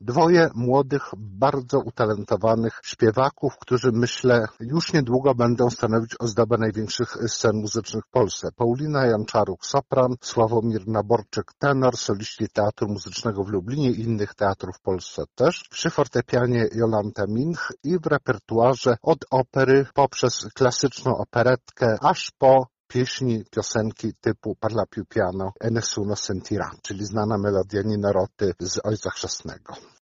Dwoje młodych, bardzo utalentowanych śpiewaków, którzy myślę już niedługo będą stanowić ozdobę największych scen muzycznych w Polsce. Paulina Janczaruk sopran, Sławomir Naborczyk tenor, soliści Teatru Muzycznego w Lublinie i innych teatrów w Polsce też. Przy fortepianie Jolanta Minch i w repertuarze od opery poprzez klasyczną operetkę aż po piosenki typu Parla più piano e nessuno sentirà, czyli znana melodia Nina Roty z Ojca Chrzestnego.